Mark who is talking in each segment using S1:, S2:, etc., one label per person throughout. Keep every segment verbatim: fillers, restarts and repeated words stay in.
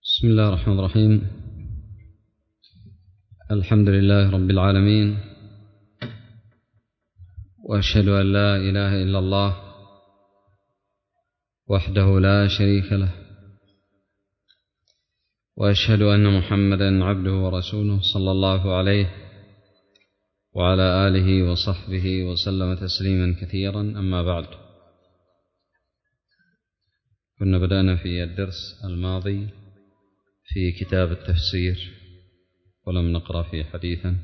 S1: بسم الله الرحمن الرحيم. الحمد لله رب العالمين، وأشهد أن لا إله إلا الله وحده لا شريك له، وأشهد أن محمدا عبده ورسوله صلى الله عليه وعلى آله وصحبه وسلم تسليما كثيرا. أما بعد، كنا بدأنا في الدرس الماضي في كتاب التفسير ولم نقرأ فيه حديثا.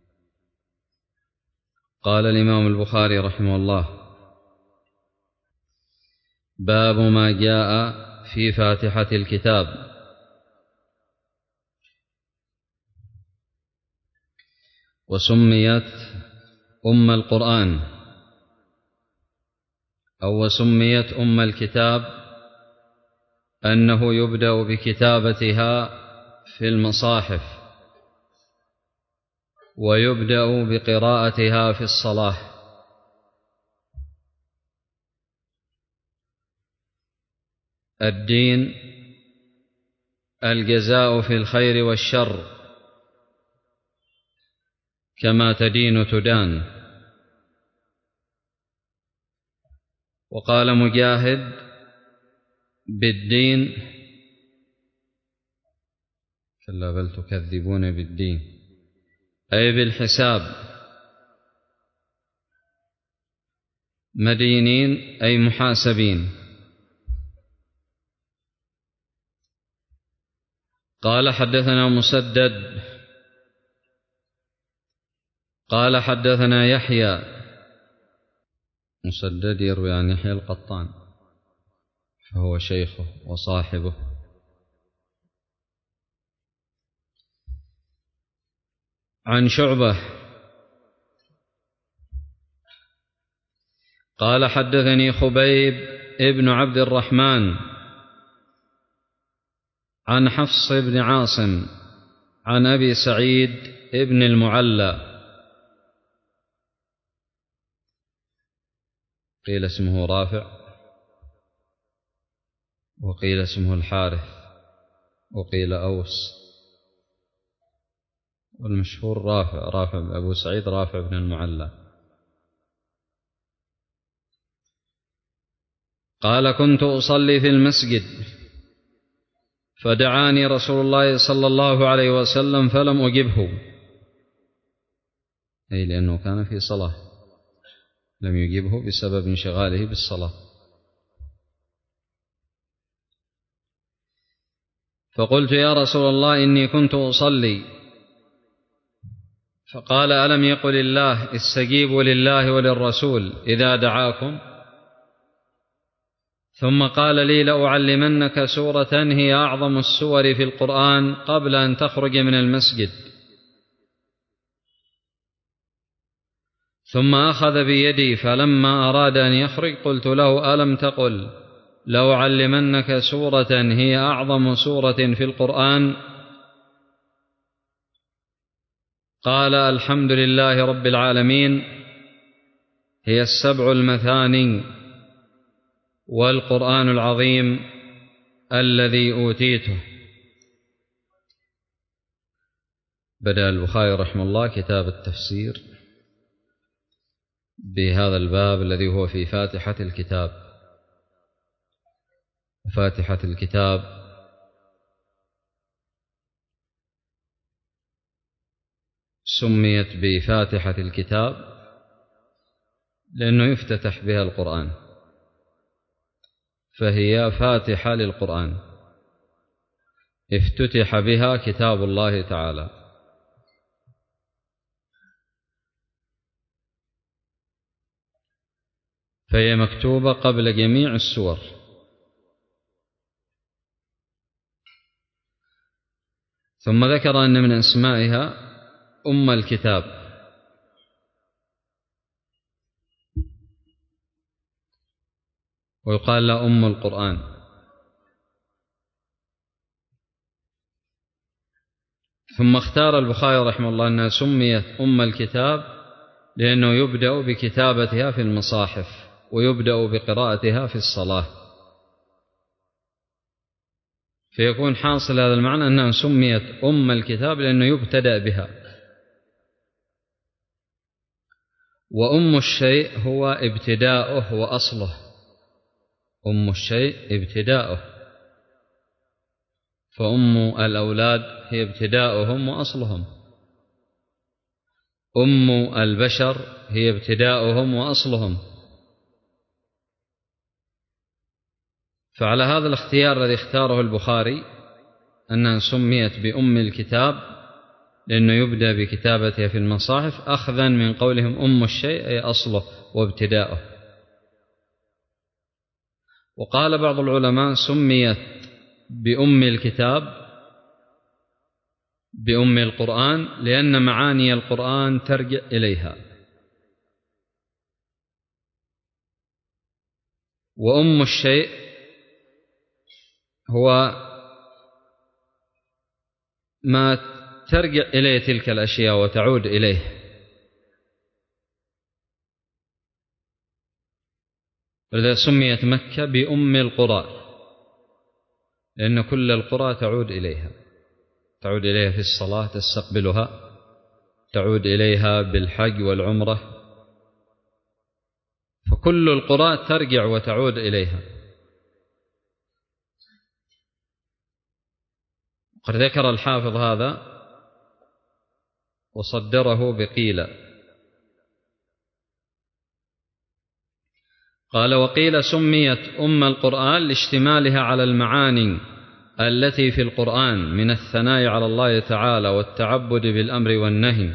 S1: قال الإمام البخاري رحمه الله: باب ما جاء في فاتحة الكتاب. وسميت أم القرآن أو وسميت أم الكتاب أنه يبدأ بكتابتها في المصاحف، ويبدأ بقراءتها في الصلاة. الدين الجزاء في الخير والشر، كما تدين تدان. وقال مجاهد: بالدين كلا بل تكذبون بالدين، أي بالحساب. مدينين أي محاسبين. قال: حدثنا مسدد قال: حدثنا يحيى. مسدد يروي عن يحيى القطان، فهو شيخه وصاحبه. عن شعبة قال: حدثني خبيب ابن عبد الرحمن عن حفص بن عاصم عن أبي سعيد ابن المعلى، قيل اسمه رافع، وقيل اسمه الحارث، وقيل أوس، والمشهور رافع رافع أبو سعيد رافع بن المعلى. قال: كنت أصلي في المسجد فدعاني رسول الله صلى الله عليه وسلم فلم أجبه، أي لأنه كان في صلاة، لم يجبه بسبب انشغاله بالصلاة. فقلت: يا رسول الله، إني كنت أصلي. فقال: ألم يقل الله: استجيبوا لله وللرسول إذا دعاكم؟ ثم قال لي: لأعلمنك سورة هي أعظم السور في القرآن قبل أن تخرج من المسجد. ثم أخذ بيدي، فلما أراد أن يخرج قلت له: ألم تقل لأعلمنك سورة هي أعظم سورة في القرآن؟ قال: الحمد لله رب العالمين، هي السبع المثاني والقرآن العظيم الذي أوتيته. بدأ البخاري رحمه الله كتاب التفسير بهذا الباب الذي هو في فاتحة الكتاب. وفاتحة الكتاب سميت بفاتحة الكتاب لأنه يفتتح بها القرآن، فهي فاتحة للقرآن، افتتح بها كتاب الله تعالى. فهي مكتوبة قبل جميع السور. ثم ذكر أن من أسمائها أم الكتاب، ويقال لها أم القرآن. ثم اختار البخاري رحمه الله أنها سميت أم الكتاب لأنه يبدأ بكتابتها في المصاحف، ويبدأ بقراءتها في الصلاة. فيكون حاصل هذا المعنى أنها سميت أم الكتاب لأنه يبتدأ بها. وأم الشيء هو ابتداؤه وأصله، أم الشيء ابتداؤه، فأم الأولاد هي ابتداؤهم وأصلهم، أم البشر هي ابتداؤهم وأصلهم. فعلى هذا الاختيار الذي اختاره البخاري أنها سميت بأم الكتاب لأنه يبدأ بكتابتها في المصاحف أخذا من قولهم أم الشيء أي أصله وابتداؤه. وقال بعض العلماء سميت بأم الكتاب بأم القرآن لأن معاني القرآن ترجع إليها. وأم الشيء هو ما ترجع إليه تلك الأشياء وتعود إليه. ولذا سميت مكة بأم القرى لأن كل القرى تعود إليها، تعود إليها في الصلاة تستقبلها، تعود إليها بالحج والعمرة، فكل القرى ترجع وتعود إليها. قد ذكر الحافظ هذا وصدره بقيل، قال وقيل سميت أم القرآن لاشتمالها على المعاني التي في القرآن من الثناء على الله تعالى والتعبد بالأمر والنهي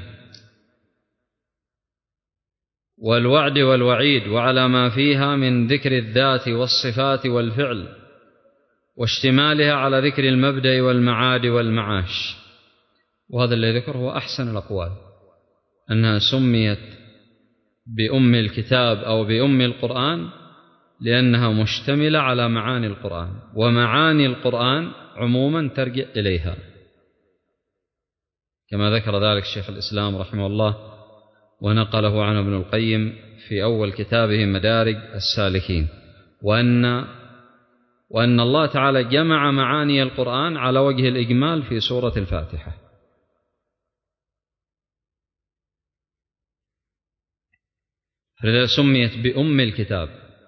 S1: والوعد والوعيد، وعلى ما فيها من ذكر الذات والصفات والفعل، واشتمالها على ذكر المبدأ والمعاد والمعاش. وهذا الذي ذكر هو أحسن الأقوال، أنها سميت بأم الكتاب أو بأم القرآن لأنها مشتملة على معاني القرآن، ومعاني القرآن عموما ترجع إليها، كما ذكر ذلك شيخ الإسلام رحمه الله ونقله عنه ابن القيم في أول كتابه مدارج السالكين، وأن وأن الله تعالى جمع معاني القرآن على وجه الإجمال في سورة الفاتحة. فلذا سميت بأم الكتاب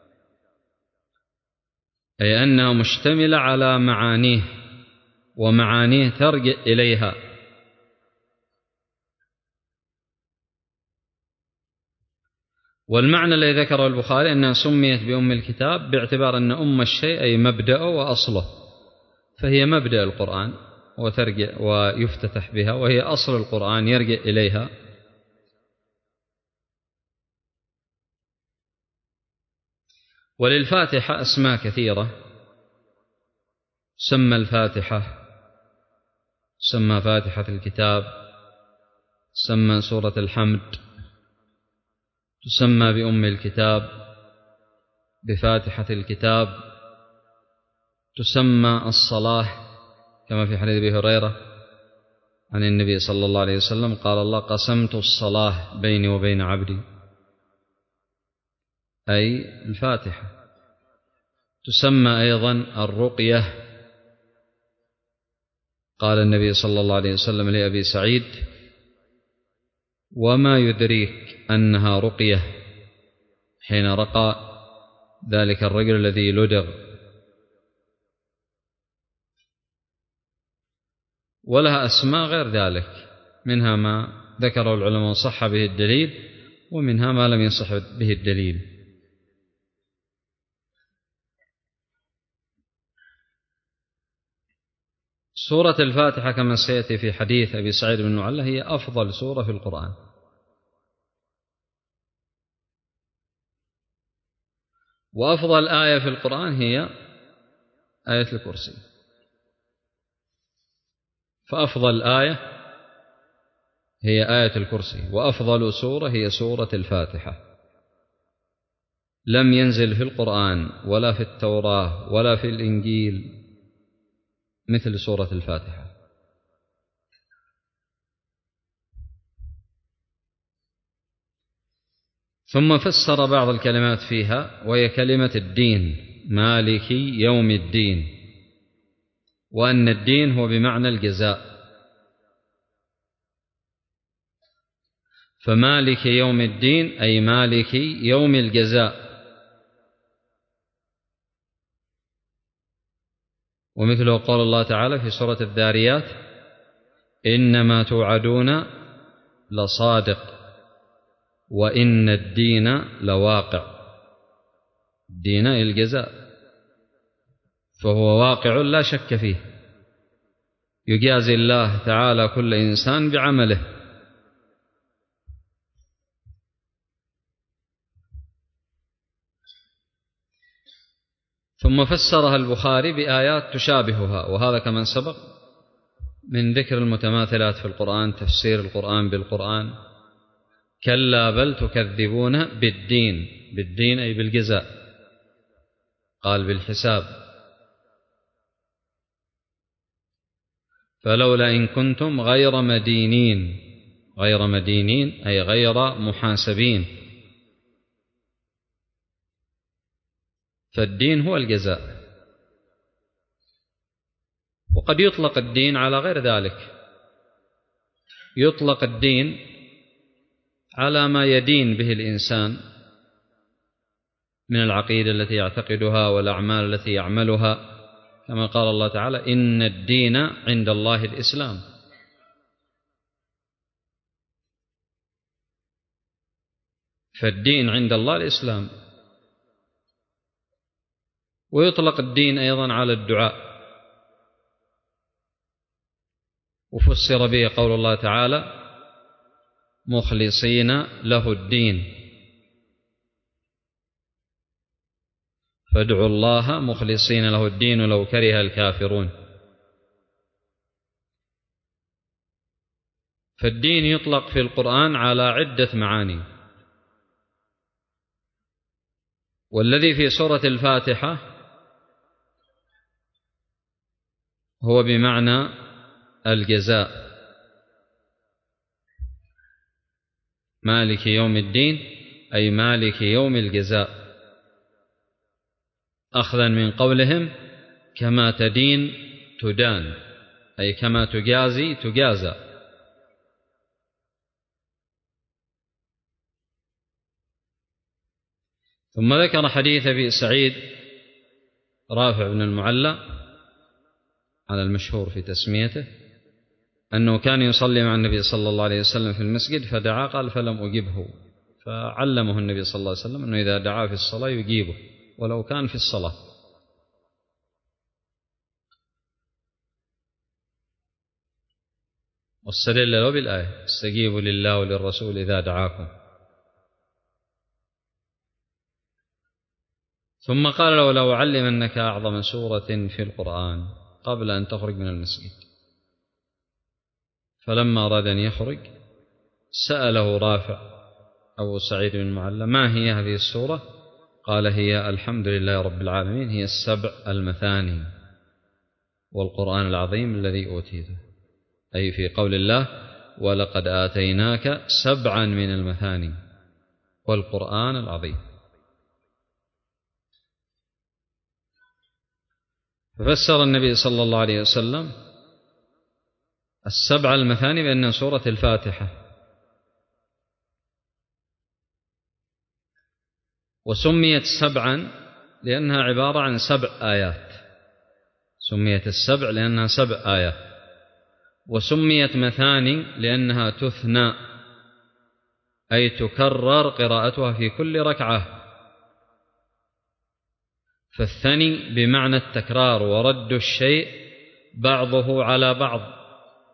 S1: أي أنها مشتملة على معانيه، ومعانيه ترجع إليها. والمعنى الذي ذكره البخاري أنها سميت بأم الكتاب باعتبار أن أم الشيء أي مبدأه وأصله، فهي مبدأ القرآن وترجع ويفتتح بها، وهي أصل القرآن يرجع إليها. وللفاتحة أسماء كثيرة، سمى الفاتحة، سمى فاتحة الكتاب، سمى سورة الحمد، تسمى بأم الكتاب، بفاتحة الكتاب، تسمى الصلاة كما في حديث أبي هريرة عن النبي صلى الله عليه وسلم قال الله قسمت الصلاة بيني وبين عبدي، أي الفاتحة. تسمى أيضا الرقية، قال النبي صلى الله عليه وسلم لأبي سعيد وما يدريك أنها رقية حين رقى ذلك الرجل الذي لدغ. ولها أسماء غير ذلك، منها ما ذكره العلماء وصح به الدليل، ومنها ما لم يصح به الدليل. سورة الفاتحة كما سيأتي في حديث أبي سعيد بن معلى هي أفضل سورة في القرآن، وأفضل آية في القرآن هي آية الكرسي، فأفضل آية هي آية الكرسي، وأفضل سورة هي سورة الفاتحة. لم ينزل في القرآن ولا في التوراة ولا في الإنجيل مثل سورة الفاتحة. ثم فسر بعض الكلمات فيها، وهي كلمة الدين، مالك يوم الدين، وأن الدين هو بمعنى الجزاء. فمالك يوم الدين أي مالك يوم الجزاء. ومثله قول الله تعالى في سورة الذاريات: إنما توعدون لصادق وإن الدين لواقع. الدين الجزاء، فهو واقع لا شك فيه، يجازي الله تعالى كل إنسان بعمله. ثم فسرها البخاري بآيات تشابهها، وهذا كما سبق من ذكر المتماثلات في القرآن، تفسير القرآن بالقرآن. كلا بل تكذبون بالدين، بالدين أي بالجزاء، قال بالحساب. فلولا إن كنتم غير مدينين، غير مدينين أي غير محاسبين، فالدين هو الجزاء. وقد يطلق الدين على غير ذلك، يطلق الدين على ما يدين به الإنسان من العقيدة التي يعتقدها والأعمال التي يعملها، كما قال الله تعالى: إن الدين عند الله الإسلام. فالدين عند الله الإسلام. ويطلق الدين أيضا على الدعاء، وفسر به قول الله تعالى: مخلصين له الدين، فادعوا الله مخلصين له الدين لو كره الكافرون. فالدين يطلق في القرآن على عدة معاني، والذي في سورة الفاتحة هو بمعنى الجزاء. مالك يوم الدين أي مالك يوم الجزاء، أخذا من قولهم: كما تدين تدان، أي كما تجازي تجازى. ثم ذكر حديث أبي سعيد رافع بن المعلى على المشهور في تسميته، أنه كان يصلي مع النبي صلى الله عليه وسلم في المسجد فدعا، قال: فلم أجبه. فعلمه النبي صلى الله عليه وسلم أنه إذا دعا في الصلاة يجيبه ولو كان في الصلاة. واستدل له بالآية: استجيبوا لله وللرسول إذا دعاكم. ثم قال له: لو أعلمنك أعظم سورة في القرآن قبل أن تخرج من المسجد. فلما أراد أن يخرج سأله رافع أبو سعيد بن المعلى: ما هي هذه السورة؟ قال: هي الحمد لله رب العالمين، هي السبع المثاني والقرآن العظيم الذي أوتيته، أي في قول الله: ولقد آتيناك سبعا من المثاني والقرآن العظيم. ففسر النبي صلى الله عليه وسلم السبع المثاني بأن سورة الفاتحة، وسميت سبعا لأنها عبارة عن سبع آيات، سميت السبع لأنها سبع آيات. وسميت مثاني لأنها تثنى، أي تكرر قراءتها في كل ركعة. فالثني بمعنى التكرار ورد الشيء بعضه على بعض.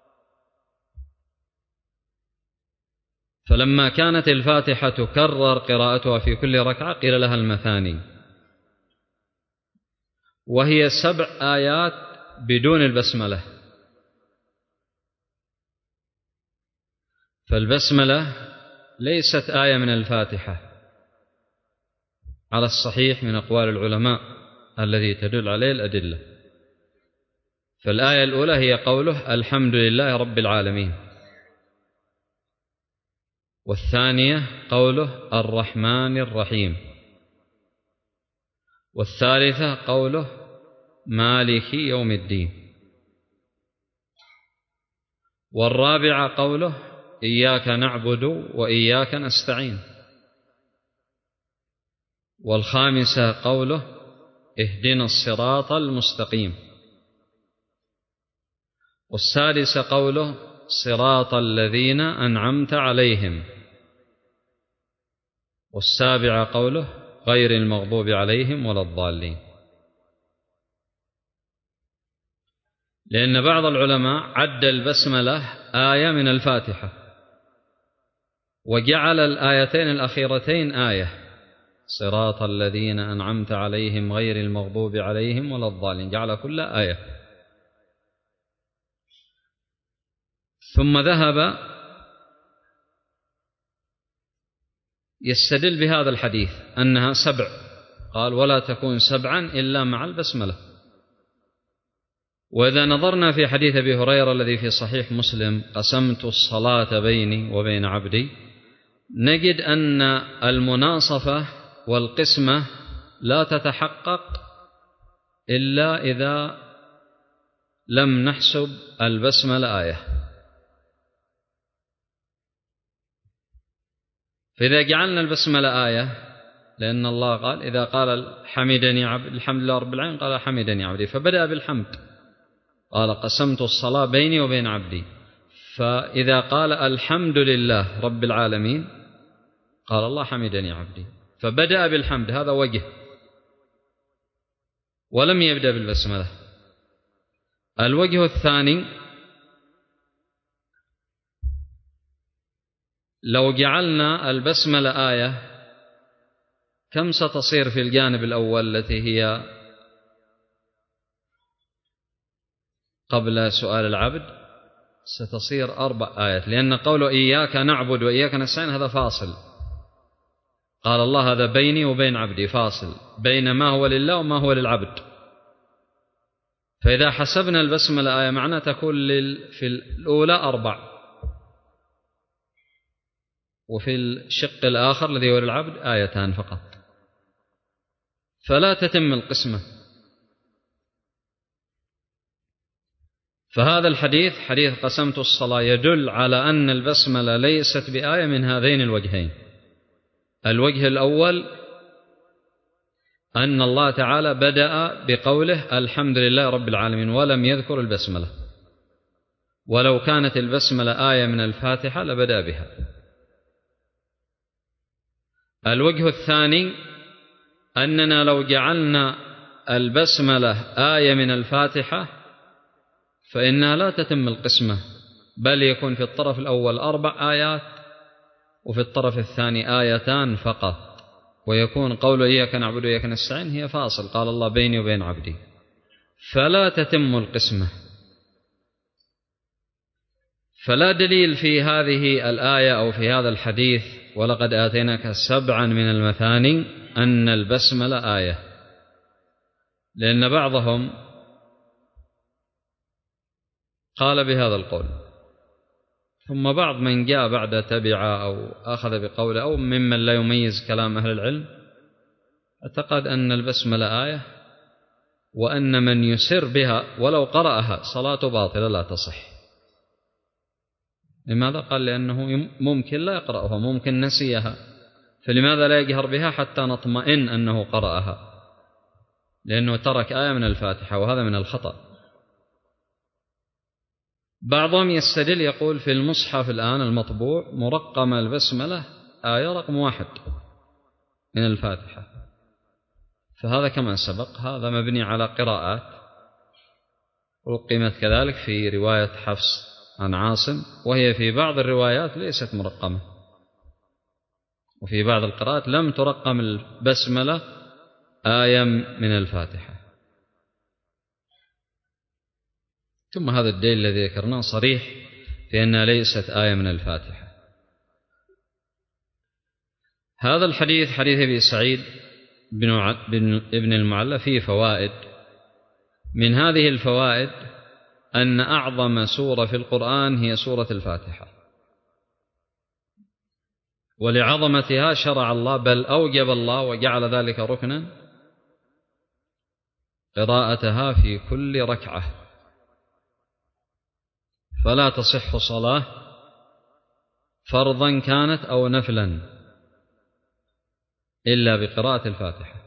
S1: فلما كانت الفاتحة تكرر قراءتها في كل ركعة قيل لها المثاني، وهي سبع آيات بدون البسملة. فالبسملة ليست آية من الفاتحة على الصحيح من أقوال العلماء الذي تدل عليه الأدلة. فالآية الأولى هي قوله: الحمد لله رب العالمين. والثانية قوله: الرحمن الرحيم. والثالثة قوله: مالك يوم الدين. والرابعة قوله إياك نعبد وإياك نستعين. والخامسة قوله اهدنا الصراط المستقيم. والسادسة قوله صراط الذين أنعمت عليهم. والسابعة قوله غير المغضوب عليهم ولا الضالين. لأن بعض العلماء عد البسملة آية من الفاتحة وجعل الآيتين الأخيرتين آية، صراط الذين أنعمت عليهم غير المغضوب عليهم ولا الضالين، جعل كل آية. ثم ذهب يستدل بهذا الحديث أنها سبع، قال ولا تكون سبعا إلا مع البسملة. وإذا نظرنا في حديث أبي هريرة الذي في صحيح مسلم قسمت الصلاة بيني وبين عبدي، نجد أن المناصفة والقسمة لا تتحقق إلا إذا لم نحسب البسملة آية. فإذا جعلنا البسملة آية، لأن الله قال إذا قال حمدني عبد الحمد لله رب العالمين قال حمدني عبدي، فبدأ بالحمد، قال قسمت الصلاة بيني وبين عبدي. فإذا قال الحمد لله رب العالمين قال الله حمدني عبدي، فبدأ بالحمد، هذا وجه، ولم يبدأ بالبسملة. الوجه الثاني لو جعلنا البسملة آية كم ستصير في الجانب الأول التي هي قبل سؤال العبد؟ ستصير أربع آيات، لأن قوله إياك نعبد وإياك نستعين هذا فاصل، قال الله هذا بيني وبين عبدي، فاصل بين ما هو لله وما هو للعبد. فإذا حسبنا البسملة آية معناه تكون في الأولى أربع، وفي الشق الآخر الذي هو للعبد آيتان فقط، فلا تتم القسمة. فهذا الحديث حديث قسمت الصلاة يدل على أن البسملة ليست بآية من هذين الوجهين. الوجه الأول أن الله تعالى بدأ بقوله الحمد لله رب العالمين ولم يذكر البسملة، ولو كانت البسملة آية من الفاتحة لبدأ بها. الوجه الثاني أننا لو جعلنا البسملة آية من الفاتحة فإنها لا تتم القسمة، بل يكون في الطرف الأول أربع آيات وفي الطرف الثاني آيتان فقط، ويكون قول إياك نعبد وإياك نستعين هي فاصل، قال الله بيني وبين عبدي، فلا تتم القسمة. فلا دليل في هذه الآية أو في هذا الحديث ولقد آتيناك سبعا من المثاني أن البسملة آية، لأن بعضهم قال بهذا القول، ثم بعض من جاء بعد تبع أو أخذ بقوله أو ممن لا يميز كلام أهل العلم اعتقد أن البسملة آية، وأن من يسر بها ولو قرأها صلاة باطلة لا تصح. لماذا؟ قال لأنه ممكن لا يقرأها، ممكن نسيها، فلماذا لا يجهر بها حتى نطمئن أنه قرأها؟ لأنه ترك آية من الفاتحة، وهذا من الخطأ. بعضهم يستدل يقول في المصحف الآن المطبوع مرقم البسملة آية رقم واحد من الفاتحة، فهذا كما سبق هذا مبني على قراءات رقمت كذلك في رواية حفص عن عاصم، وهي في بعض الروايات ليست مرقمة، وفي بعض القراءات لم ترقم البسملة آية من الفاتحة. ثم هذا الدليل الذي ذكرناه صريح في أنها ليست آية من الفاتحة. هذا الحديث حديث أبي سعيد بن المعلى فيه فوائد. من هذه الفوائد أن أعظم سورة في القرآن هي سورة الفاتحة، ولعظمتها شرع الله بل أوجب الله وجعل ذلك ركنا قراءتها في كل ركعة. فلا تصح صلاة فرضا كانت أو نفلا إلا بقراءة الفاتحة.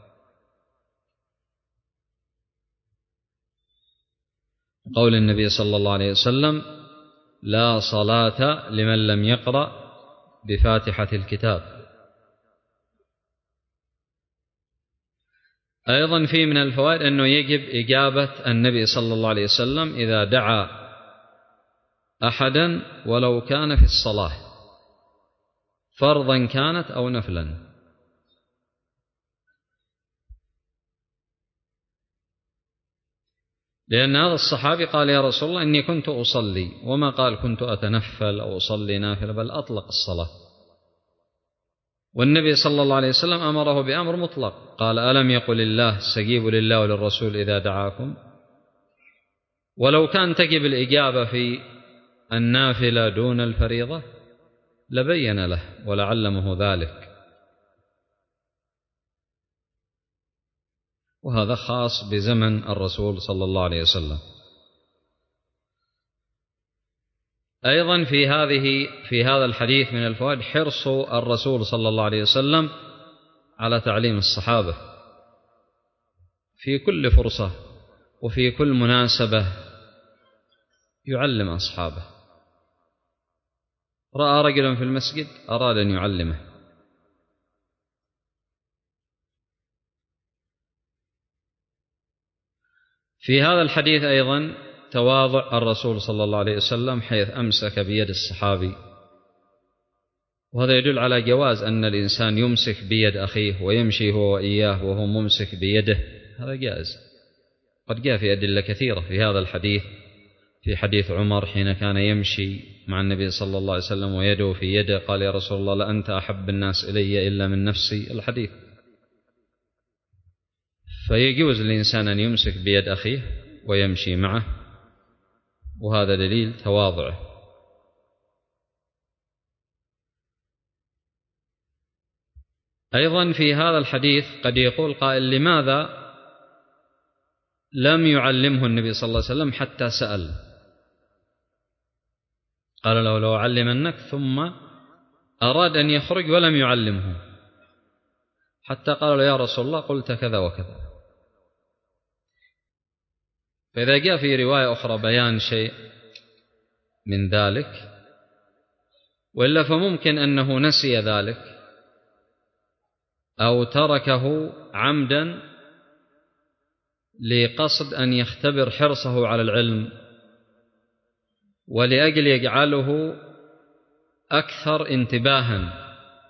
S1: قول النبي صلى الله عليه وسلم: لا صلاة لمن لم يقرأ بفاتحة الكتاب. أيضا في من الفوائد أنه يجب إجابة النبي صلى الله عليه وسلم إذا دعا أحدا ولو كان في الصلاة فرضا كانت أو نفلا. لأن هذا الصحابي قال: يا رسول الله إني كنت أصلي، وما قال كنت أتنفل أو أصلي نافلة، بل أطلق الصلاة. والنبي صلى الله عليه وسلم أمره بأمر مطلق، قال: ألم يقل الله استجيبوا لله وللرسول إذا دعاكم. ولو كان تجب الإجابة في النافلة دون الفريضة لبين له ولعلمه ذلك، وهذا خاص بزمن الرسول صلى الله عليه وسلم. أيضا في هذه في هذا الحديث من الفوائد حرص الرسول صلى الله عليه وسلم على تعليم الصحابة في كل فرصة وفي كل مناسبة، يعلم أصحابه. رأى رجلا في المسجد أراد أن يعلمه. في هذا الحديث أيضا تواضع الرسول صلى الله عليه وسلم حيث أمسك بيد الصحابي، وهذا يدل على جواز أن الإنسان يمسك بيد أخيه ويمشي هو وإياه وهو ممسك بيده، هذا جائز. قد جاء في أدلة كثيرة في هذا الحديث، في حديث عمر حين كان يمشي مع النبي صلى الله عليه وسلم ويده في يده، قال: يا رسول الله لأنت أحب الناس إلي إلا من نفسي، الحديث. فيجوز للإنسان أن يمسك بيد أخيه ويمشي معه، وهذا دليل تواضعه. أيضا في هذا الحديث قد يقول قائل: لماذا لم يعلمه النبي صلى الله عليه وسلم حتى سأل؟ قال له: لو أعلمنك، ثم أراد أن يخرج ولم يعلمه حتى قال له: يا رسول الله قلت كذا وكذا. فإذا جاء في رواية أخرى بيان شيء من ذلك، وإلا فممكن أنه نسي ذلك أو تركه عمدا لقصد أن يختبر حرصه على العلم، ولأجل يجعله أكثر انتباها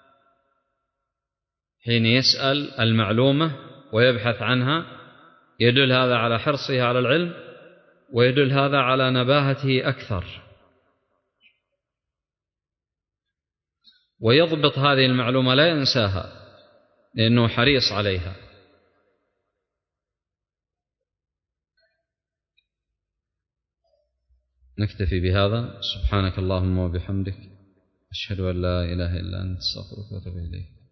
S1: حين يسأل المعلومة ويبحث عنها، يدل هذا على حرصه على العلم، ويدل هذا على نباهته أكثر، ويضبط هذه المعلومة لا ينساها لأنه حريص عليها. نكتفي بهذا. سبحانك اللهم وبحمدك، أشهد أن لا إله إلا أنت، أستغفرك وأتوب إليك.